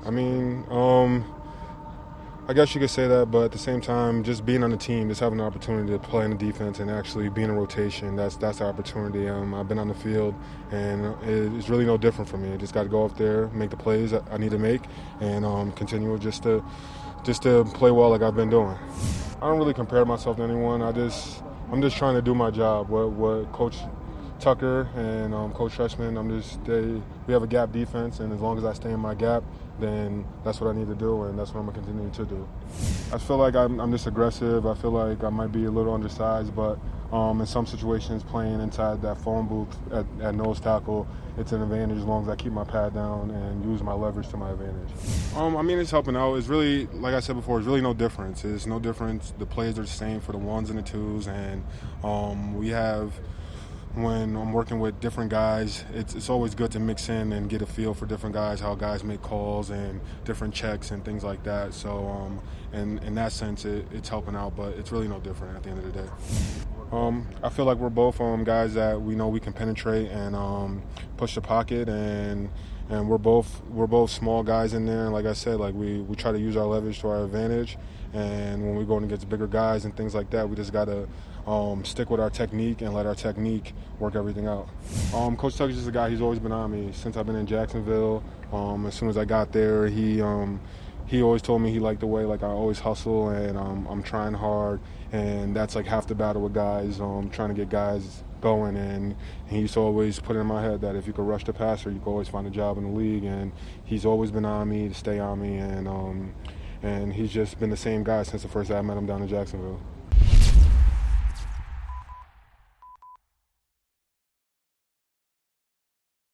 I mean, I guess you could say that, but at the same time, just being on the team, just having the opportunity to play in the defense and actually be in a rotation, that's the opportunity. I've been on the field, and it's really no different for me. I just got to go up there, make the plays I need to make, and continue just to play well like I've been doing. I don't really compare myself to anyone. I'm just trying to do my job. What Coach Tucker and Coach Freshman, we have a gap defense, and as long as I stay in my gap, then that's what I need to do, and that's what I'm going to continue to do. I feel like I'm just aggressive. I feel like I might be a little undersized, but in some situations, playing inside that phone booth at nose tackle, it's an advantage as long as I keep my pad down and use my leverage to my advantage. I mean, it's helping out. It's really, like I said before, it's really no difference. It's no difference. The plays are the same for the ones and the twos, and we have. When I'm working with different guys, it's always good to mix in and get a feel for different guys, how guys make calls and different checks and things like that. So in that sense, it's helping out, but it's really no different at the end of the day. I feel like we're both guys that we know we can penetrate and push the pocket, and we're both small guys in there. And like I said, like we try to use our leverage to our advantage. And when we're going against bigger guys and things like that, we just got to stick with our technique and let our technique work everything out. Coach Tucker's just a guy, he's always been on me since I've been in Jacksonville. As soon as I got there, he always told me he liked the way like I always hustle and I'm trying hard. And that's like half the battle with guys, trying to get guys going. And he used to always put it in my head that if you could rush the passer, you could always find a job in the league. And he's always been on me to stay on me. And he's just been the same guy since the first day I met him down in Jacksonville.